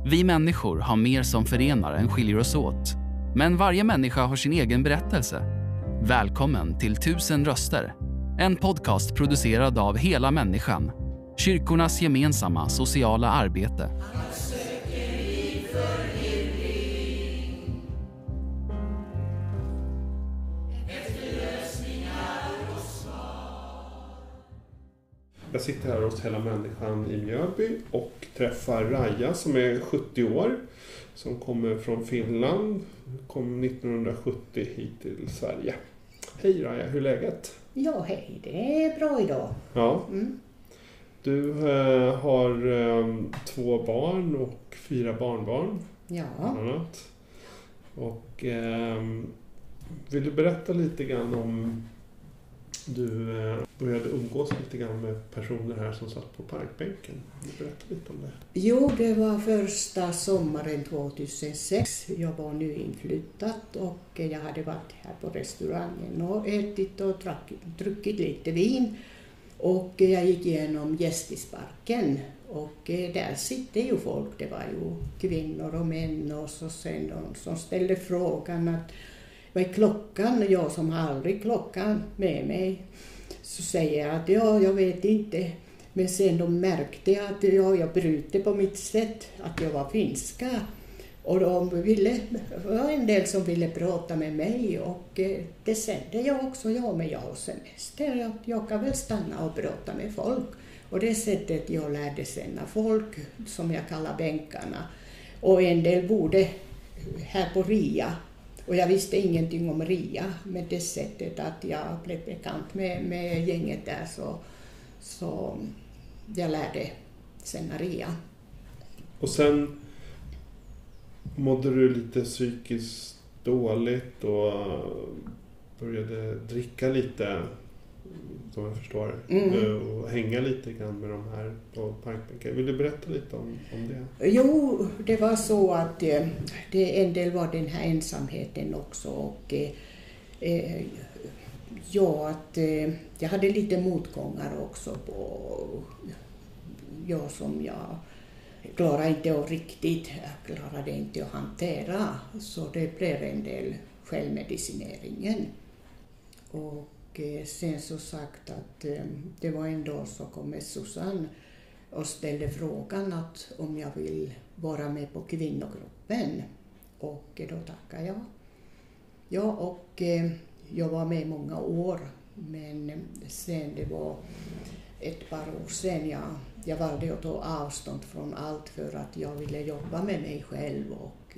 Vi människor har mer som förenar än skiljer oss åt. Men varje människa har sin egen berättelse. Välkommen till 1000 röster. En podcast producerad av Hela Människan. Kyrkornas gemensamma sociala arbete. Jag sitter här hos Hela Människan i Mjölby och träffar Raja som är 70 år. Som kommer från Finland. Kom 1970 hit till Sverige. Hej Raja, hur är läget? Ja, hej. Det är bra idag. Ja. Du har 2 barn och 4 barnbarn. Ja. Annat. Och vill du berätta lite grann om du började umgås lite grann med personer här som satt på parkbänken? Vill du berätta lite om det? Jo, det var första sommaren 2006. Jag var nyinflyttat och jag hade varit här på restaurangen och ätit och druckit lite vin. Och jag gick igenom Gästisparken och där sitter ju folk. Det var ju kvinnor och män och så sen de som ställde frågan att vad är klockan? Jag som har aldrig klockan med mig. Så säger jag att jag vet inte. Men sen de märkte att jag bryter på mitt sätt. Att jag var finska. Och det var en del som ville prata med mig. Och det sände jag också. Men jag har semester. Jag kan väl stanna och prata med folk. Och det sättet jag lärde känna folk. Som jag kallar bänkarna. Och en del bodde här på Ria. Och jag visste ingenting om Ria, men det sättet att jag blev bekant med gänget där så jag lärde känna Ria. Och sen mådde du lite psykiskt dåligt och började dricka lite, som jag förstår, och hänga lite grann med de här på parkbänken. Vill du berätta lite om det? Jo, det var så att en del var den här ensamheten också och jag hade lite motgångar också på jag klarade inte att riktigt, jag klarade inte att hantera, så det blev en del självmedicineringen. Och sen så sagt att det var en dag så kom Susanne och ställde frågan att om jag vill vara med på kvinnogruppen. Och då tackade jag. Ja, och jag var med många år. Men sen det var ett par år sen jag valde att ta avstånd från allt för att jag ville jobba med mig själv och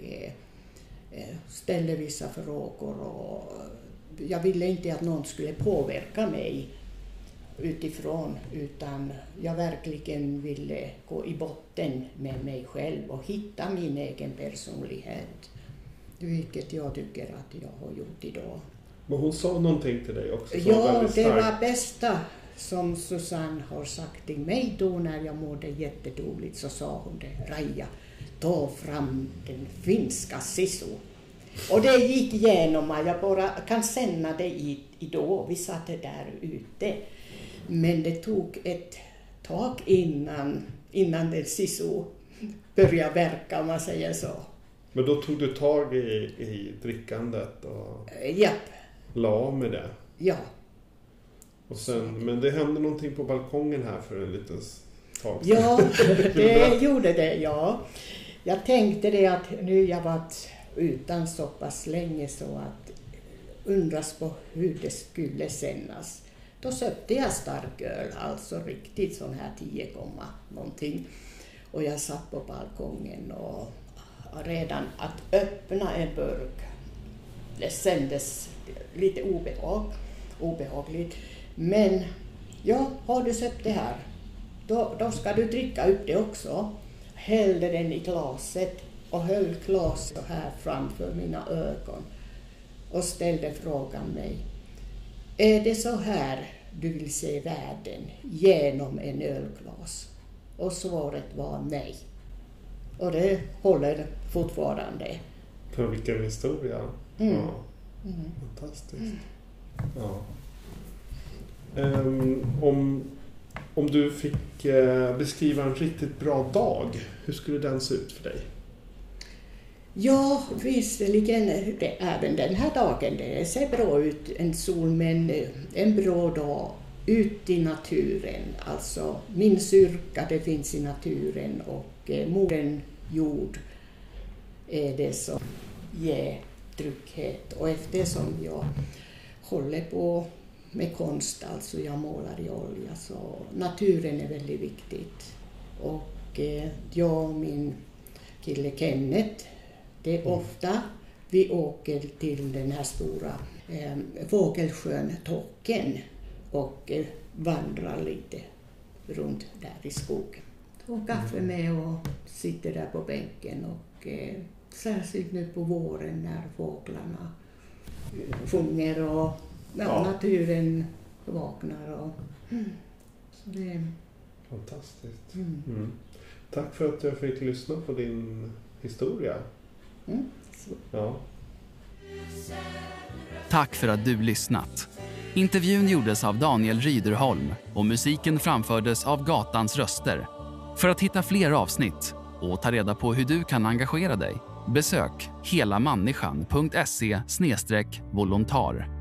ställde vissa frågor och jag ville inte att någon skulle påverka mig utifrån, utan jag verkligen ville gå i botten med mig själv och hitta min egen personlighet. Vilket jag tycker att jag har gjort idag. Men hon sa någonting till dig också? Ja, det var bästa som Susanne har sagt till mig då när jag mådde jättedåligt, så sa hon det: Raja, ta fram den finska sisu. Och det gick igenom mig, jag bara kan känna det idag. Vi satt där ute. Men det tog ett tag innan det sisu började verka, om man säger så. Men då tog du tag i drickandet och la med det? Ja. Och sen, men det hände någonting på balkongen här för en liten tag. Ja, det gjorde det, ja. Jag tänkte det att nu jag varit utan så pass länge så att undras på hur det skulle kännas. Då köpte jag starköl, alltså riktigt sån här 10, någonting. Och jag satt på balkongen och redan att öppna en burk, det kändes lite obehagligt. Men ja, har du köpt det här? Då ska du dricka upp det också. Hällde den i glaset och höll glaset här framför mina ögon och ställde frågan mig: är det så här du vill se världen, genom en ölglas? Och svaret var nej. Och det håller fortfarande. För vilken historia. Mm. Ja. Fantastiskt. Ja. Om du fick beskriva en riktigt bra dag, hur skulle den se ut för dig? Ja, visserligen även den här dagen, det ser bra ut, en sol, men en bra dag ut i naturen. Alltså min styrka, det finns i naturen, och moden jord är det som ger trygghet. Och eftersom jag håller på med konst, alltså jag målar i olja, så naturen är väldigt viktigt. Och jag och min kille Kenneth, det är ofta vi åker till den här stora Fågelsjön Tåken och vandrar lite runt där i skogen. Tar kaffe med och sitter där på bänken, och särskilt nu på våren när fåglarna sjunger och naturen vaknar. Och, så det är fantastiskt. Tack för att jag fick lyssna på din historia. Ja. Tack för att du lyssnat. Intervjun gjordes av Daniel Ryderholm och musiken framfördes av Gatans röster. För att hitta fler avsnitt och ta reda på hur du kan engagera dig, besök helamänniskan.se/volontar.